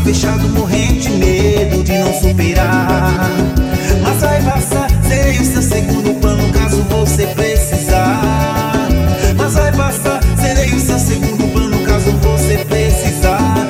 fechado, morrendo de medo de não superar. Mas vai passar, serei o seu segundo plano caso você precisar. Mas vai passar, serei o seu segundo plano caso você precisar.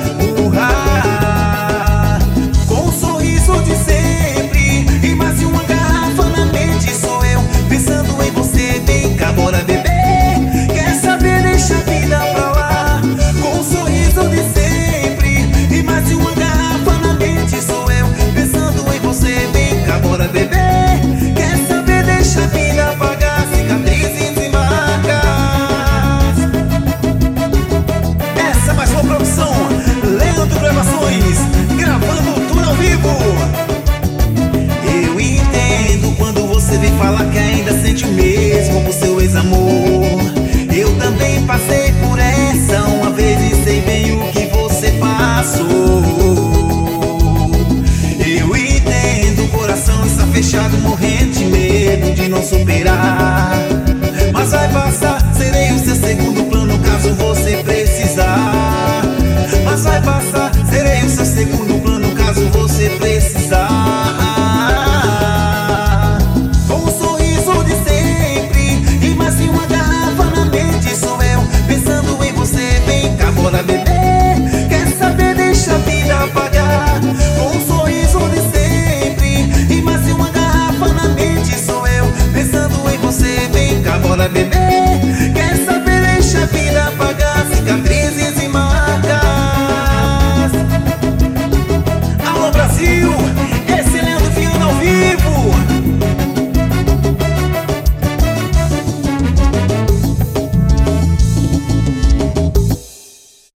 Com um sorriso de sempre e mais de uma garrafa na mente, sou eu pensando em você. Vem cá, bora beber. Quer saber, deixa a vida pra lá. Com um sorriso de sempre e mais de uma garrafa na mente, sou eu pensando em você. Vem cá, bora beber. Quer saber, deixa a vida apagar cicatrizes e marcas. Essa é mais uma produção Leandro Gravações, gravando tudo ao vivo. Eu entendo quando você vem falar que ainda sente o mesmo por seu ex-amor. Eu também passei por essa uma vez e sei bem o que você passou. Eu entendo, o coração está fechado, morrendo de medo de não superar. Mas vai passar, serei o seu segundo plano caso você precisar. Mas vai passar, serei o seu segundo plano caso você precisar. Com um sorriso de sempre e mais de uma garrafa na mente, sou eu pensando em você. Vem cá, bora beber. Quer saber, deixa a vida apagar. Com um sorriso de sempre e mais de uma garrafa na mente, sou eu pensando em você. Vem cá, bora beber.